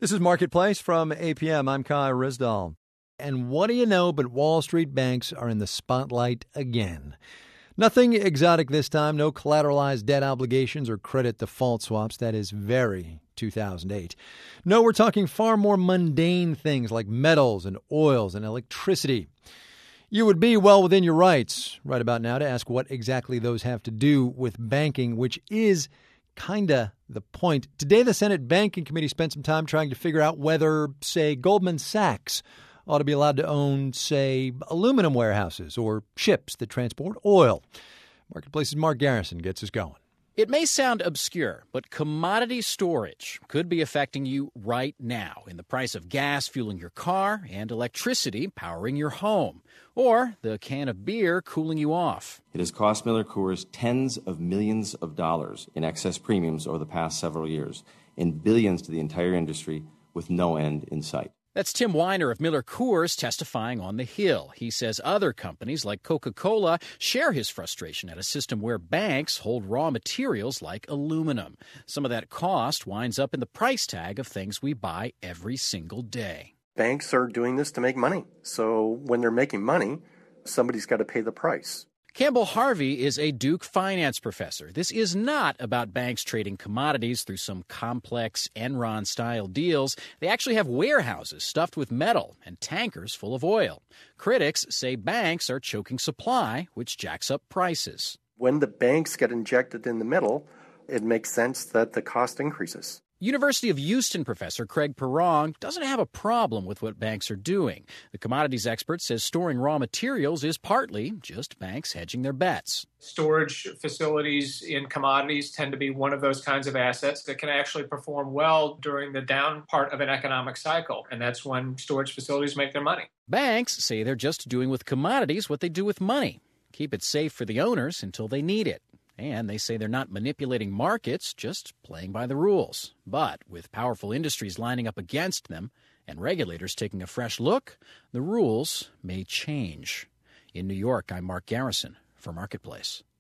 This is Marketplace from APM. I'm Kai Rizdal. And what do you know, but Wall Street banks are in the spotlight again. Nothing exotic this time, no collateralized debt obligations or credit default swaps. That is very 2008. No, we're talking far more mundane things like metals and oils and electricity. You would be well within your rights right about now to ask what exactly those have to do with banking, which is kinda the point. Today, the Senate Banking Committee spent some time trying to figure out whether, say, Goldman Sachs ought to be allowed to own, say, aluminum warehouses or ships that transport oil. Marketplace's Mark Garrison gets us going. It may sound obscure, but commodity storage could be affecting you right now in the price of gas fueling your car and electricity powering your home, or the can of beer cooling you off. It has cost Miller Coors tens of millions of dollars in excess premiums over the past several years, and billions to the entire industry with no end in sight. That's Tim Weiner of Miller Coors testifying on the Hill. He says other companies like Coca-Cola share his frustration at a system where banks hold raw materials like aluminum. Some of that cost winds up in the price tag of things we buy every single day. Banks are doing this to make money. So when they're making money, somebody's got to pay the price. Campbell Harvey is a Duke finance professor. This is not about banks trading commodities through some complex Enron-style deals. They actually have warehouses stuffed with metal and tankers full of oil. Critics say banks are choking supply, which jacks up prices. When the banks get injected in the middle, it makes sense that the cost increases. University of Houston professor Craig Perrong doesn't have a problem with what banks are doing. The commodities expert says storing raw materials is partly just banks hedging their bets. Storage facilities in commodities tend to be one of those kinds of assets that can actually perform well during the down part of an economic cycle, and that's when storage facilities make their money. Banks say they're just doing with commodities what they do with money. Keep it safe for the owners until they need it. And they say they're not manipulating markets, just playing by the rules. But with powerful industries lining up against them and regulators taking a fresh look, the rules may change. In New York, I'm Mark Garrison for Marketplace.